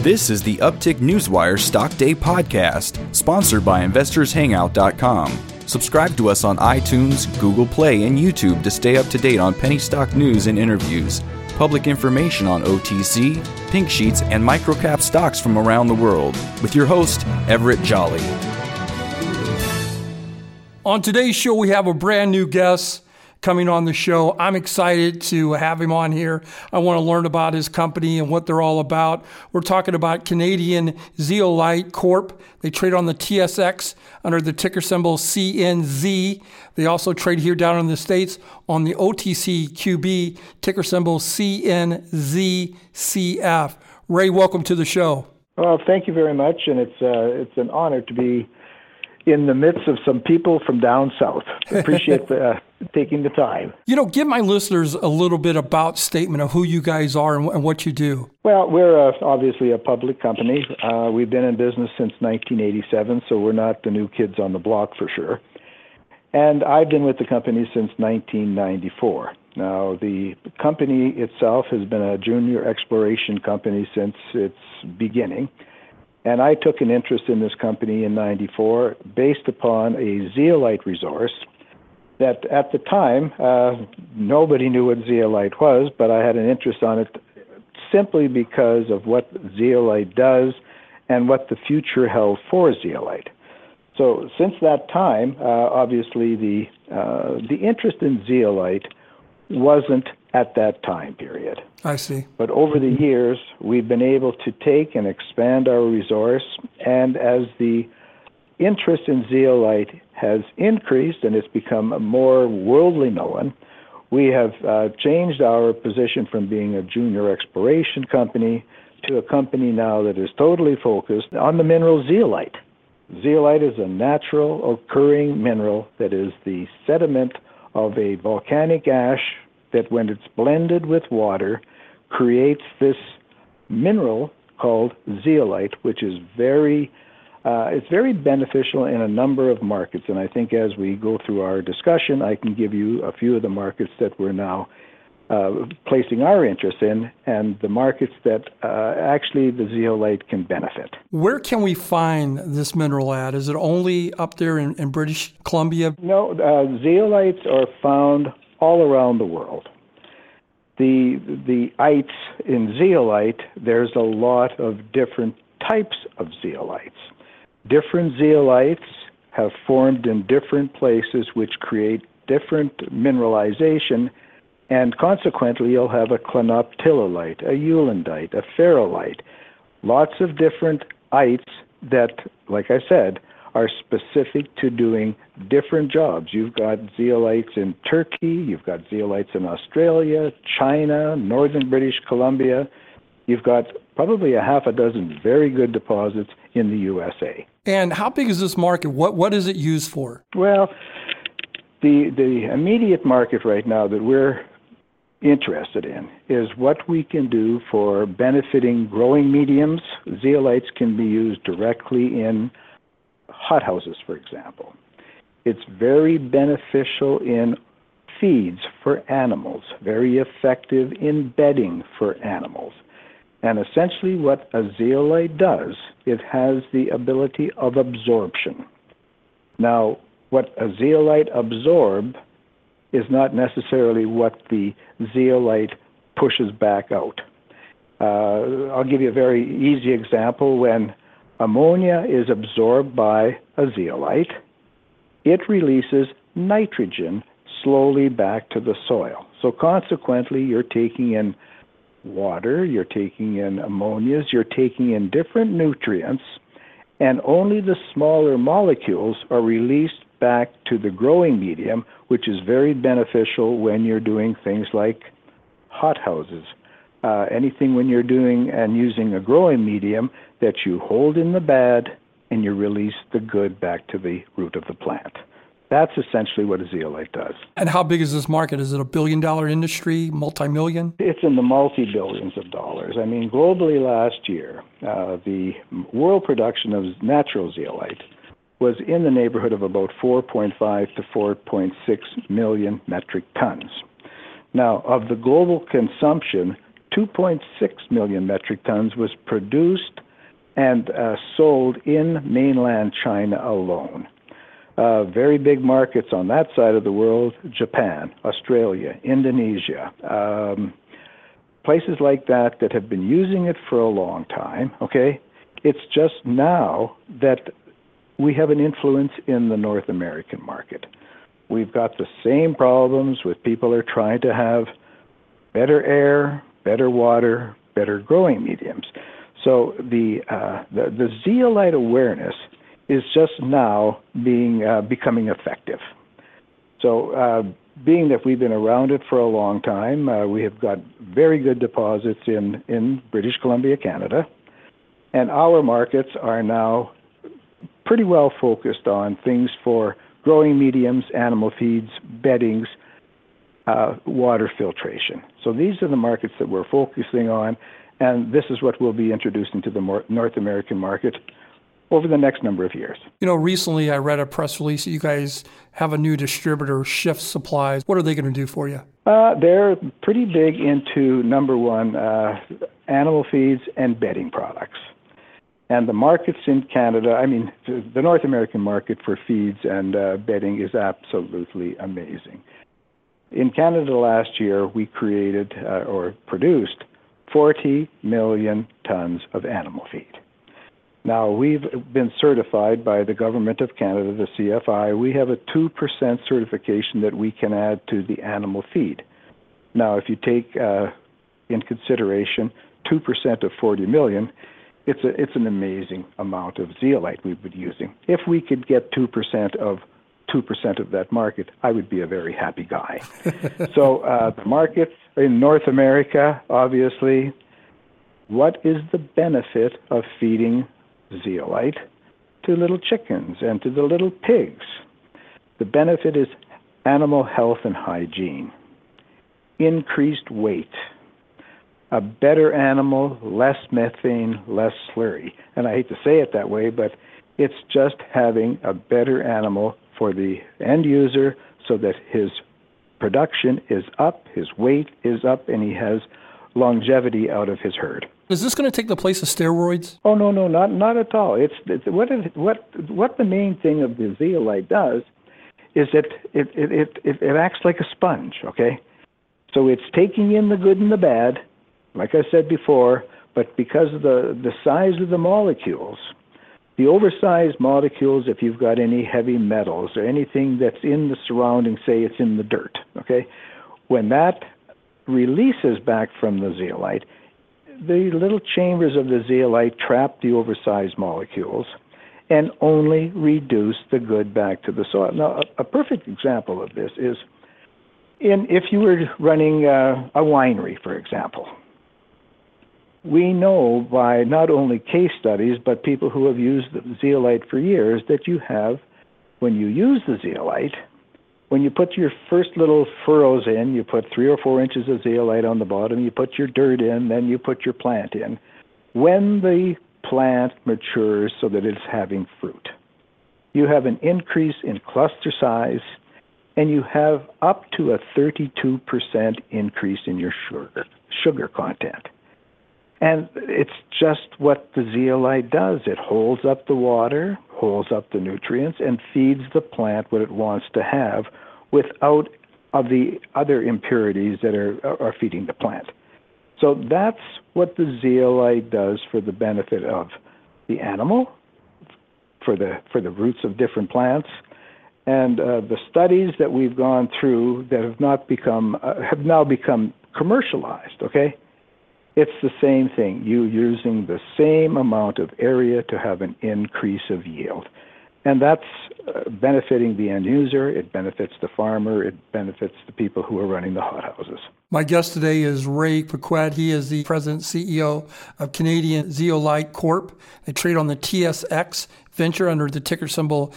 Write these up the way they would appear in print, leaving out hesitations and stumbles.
This is the Uptick Newswire Stock Day podcast, sponsored by InvestorsHangout.com. Subscribe to us on iTunes, Google Play, and YouTube to stay up to date on penny stock news and interviews, public information on OTC, pink sheets, and microcap stocks from around the world. With your host, Everett Jolly. On today's show, we have a brand new guest coming on the show. I'm excited to have him on here. I want to learn about his company and what they're all about. We're talking about Canadian Zeolite Corp. They trade on the TSX under the ticker symbol CNZ. They also trade here down in the States on the OTCQB, ticker symbol CNZCF. Ray, welcome to the show. Well, thank you very much, and it's an honor to be in the midst of some people from down south. Appreciate taking the time. You know, give my listeners a little bit about statement of who you guys are and what you do. Well, we're obviously a public company. We've been in business since 1987, so we're not the new kids on the block for sure. And I've been with the company since 1994. Now, the company itself has been a junior exploration company since its beginning. And I took an interest in this company in 94 based upon a zeolite resource that at the time, nobody knew what zeolite was, but I had an interest on it simply because of what zeolite does and what the future held for zeolite. So since that time, obviously the interest in zeolite wasn't at that time period. I see. But over the years, we've been able to take and expand our resource, and as the interest in zeolite has increased and it's become more worldly known, we have changed our position from being a junior exploration company to a company now that is totally focused on the mineral zeolite. Zeolite is a natural occurring mineral that is the sediment of a volcanic ash that when it's blended with water creates this mineral called zeolite, which is very beneficial in a number of markets. And I think as we go through our discussion, I can give you a few of the markets that we're now placing our interest in and the markets that actually the zeolite can benefit. Where can we find this mineral at? Is it only up there in British Columbia? No, zeolites are found all around the world. The ites in zeolite, there's a lot of different types of zeolites. Different zeolites have formed in different places which create different mineralization, and consequently you'll have a clinoptilolite, a eulandite, a ferrolite, lots of different ites that, like I said, are specific to doing different jobs. You've got zeolites in Turkey, you've got zeolites in Australia, China, northern British Columbia. You've got probably a half a dozen very good deposits in the USA. And how big is this market? What is it used for? Well, the immediate market right now that we're interested in is what we can do for benefiting growing mediums. Zeolites can be used directly in hothouses, for example. It's very beneficial in feeds for animals, very effective in bedding for animals. And essentially what a zeolite does, it has the ability of absorption. Now, what a zeolite absorbs is not necessarily what the zeolite pushes back out. I'll give you a very easy example. When ammonia is absorbed by a zeolite, it releases nitrogen slowly back to the soil. So consequently, you're taking in water, you're taking in ammonias, you're taking in different nutrients, and only the smaller molecules are released back to the growing medium, which is very beneficial when you're doing things like hothouses. Anything when you're doing and using a growing medium that you hold in the bad and you release the good back to the root of the plant. That's essentially what a zeolite does. And how big is this market? Is it $1 billion industry, multi-million? It's in the multi-billions of dollars. I mean, globally last year, the world production of natural zeolite was in the neighborhood of about 4.5 to 4.6 million metric tons. Now, of the global consumption, 2.6 million metric tons was produced and sold in mainland China alone. Very big markets on that side of the world: Japan, Australia, Indonesia, places like that have been using it for a long time, okay? It's just now that we have an influence in the North American market. We've got the same problems with people are trying to have better air, better water, better growing mediums. So the zeolite awareness is just now becoming effective. So being that we've been around it for a long time, we have got very good deposits in British Columbia, Canada, and our markets are now pretty well focused on things for growing mediums, animal feeds, beddings, water filtration. So these are the markets that we're focusing on, and this is what we'll be introducing to the North American market over the next number of years. You know, recently I read a press release that you guys have a new distributor, Shift Supplies. What are they going to do for you? They're pretty big into, number one, animal feeds and bedding products. And the markets in Canada, I mean, the North American market for feeds and bedding is absolutely amazing. In Canada last year, we created or produced 40 million tons of animal feed. Now, we've been certified by the Government of Canada, the CFI. We have a 2% certification that we can add to the animal feed. Now, if you take in consideration 2% of 40 million, it's an amazing amount of zeolite we've been using. If we could get 2% of that market, I would be a very happy guy. So the markets in North America, obviously, what is the benefit of feeding zeolite to little chickens and to the little pigs? The benefit is animal health and hygiene, increased weight, a better animal, less methane, less slurry. And I hate to say it that way, but it's just having a better animal for the end user so that his production is up, his weight is up, and he has longevity out of his herd. Is this going to take the place of steroids? Oh, no, not at all. It's what the main thing of the zeolite does is it acts like a sponge, okay? So it's taking in the good and the bad, like I said before, but because of the size of the molecules, the oversized molecules, if you've got any heavy metals or anything that's in the surrounding, say it's in the dirt, okay, when that releases back from the zeolite, the little chambers of the zeolite trap the oversized molecules and only reduce the good back to the soil. Now, a perfect example of this is if you were running a winery, for example. We know by not only case studies, but people who have used the zeolite for years, that you have, when you use the zeolite, when you put your first little furrows in, you put 3 or 4 inches of zeolite on the bottom, you put your dirt in, then you put your plant in. When the plant matures so that it's having fruit, you have an increase in cluster size, and you have up to a 32% increase in your sugar content. And it's just what the zeolite does. It holds up the water, holds up the nutrients, and feeds the plant what it wants to have without of the other impurities that are feeding the plant. So that's what the zeolite does for the benefit of the animal, for the roots of different plants, and the studies that we've gone through that have now become commercialized. Okay. It's the same thing. You're using the same amount of area to have an increase of yield. And that's benefiting the end user, it benefits the farmer, it benefits the people who are running the hothouses. My guest today is Ray Paquette. He is the president and CEO of Canadian Zeolite Corp. They trade on the TSX Venture under the ticker symbol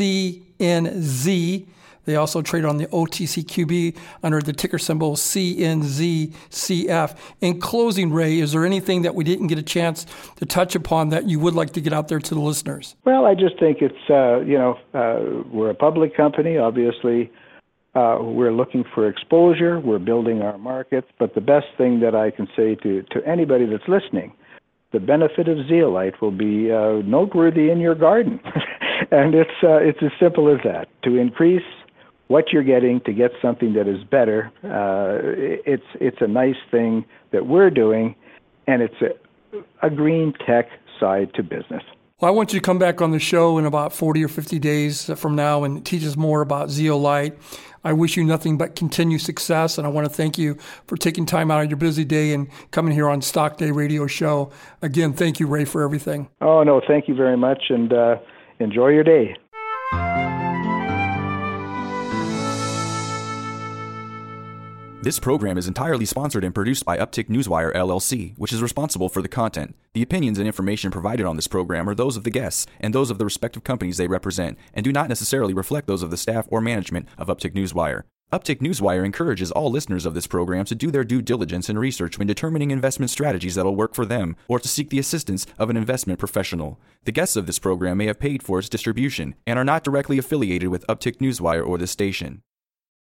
CNZ. They also trade on the OTCQB under the ticker symbol CNZCF. In closing, Ray, is there anything that we didn't get a chance to touch upon that you would like to get out there to the listeners? Well, I just think it's, we're a public company. Obviously, We're looking for exposure. We're building our markets. But the best thing that I can say to anybody that's listening, the benefit of zeolite will be noteworthy in your garden. And it's as simple as that. To increase what you're getting, to get something that is better, it's a nice thing that we're doing, and it's a green tech side to business. Well, I want you to come back on the show in about 40 or 50 days from now and teach us more about zeolite. I wish you nothing but continued success, and I want to thank you for taking time out of your busy day and coming here on Stock Day Radio Show. Again, thank you, Ray, for everything. Oh, no, thank you very much, and enjoy your day. This program is entirely sponsored and produced by Uptick Newswire, LLC, which is responsible for the content. The opinions and information provided on this program are those of the guests and those of the respective companies they represent, and do not necessarily reflect those of the staff or management of Uptick Newswire. Uptick Newswire encourages all listeners of this program to do their due diligence and research when determining investment strategies that will work for them, or to seek the assistance of an investment professional. The guests of this program may have paid for its distribution and are not directly affiliated with Uptick Newswire or this station.